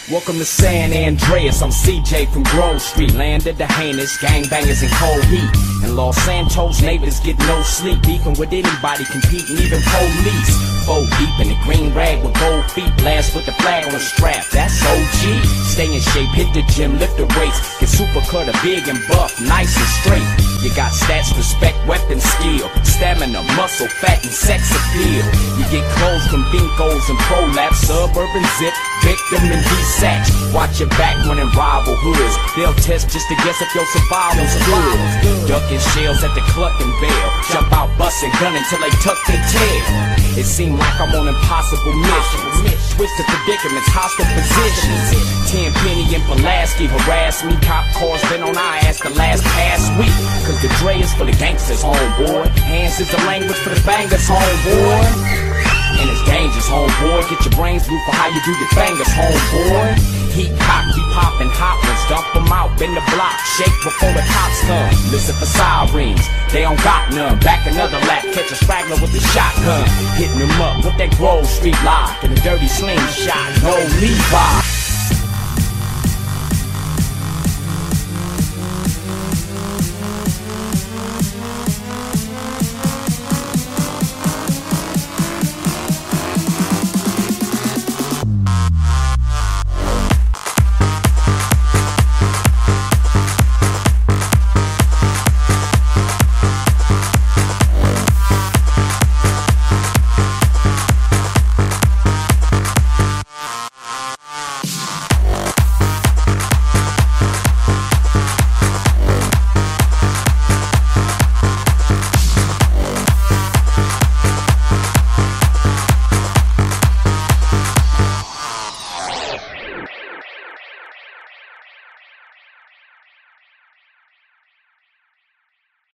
Welcome to San Andreas, I'm CJ from Grove Street. Land of the heinous, gangbangers in cold heat. And Los Santos neighbors get no sleep. Beefing with anybody, competing, even police. 4 deep in the green rag with gold feet. Blast with the flag on the strap, that's OG. Stay in shape, hit the gym, lift the weights. Get super cutter, big and buff, nice and straight. You got stats, respect, weapon, skill. Stamina, muscle, fat, and sex appeal. You get clothes from Binkos and Prolapse. Suburban zip, victim and D-Sacks. Watch your back when in rival hoods. They'll test just to guess if your survival's good. Ducking shells at the Cluckin' Bell. Jump out, bustin' gun until they tuck their tail. It seemed like I'm on impossible missions. Twisted predicaments, hostile positions. Tenpenny and Pulaski harass me. Cop cars been on our ass the last past week. Cause the Dre is for the gangsters, homeboy. Hands is the language for the bangers, homeboy. And it's dangerous, homeboy. Get your brains blue for how you do your fingers, homeboy. Heat cock, we poppin' hot ones. Dump them out, bend the block. Shake before the cops come. Listen for sirens, they don't got none. Back another lap, catch a straggler with the shotgun. Hitting them up with that Grove Street lock and a dirty slingshot. No Levi.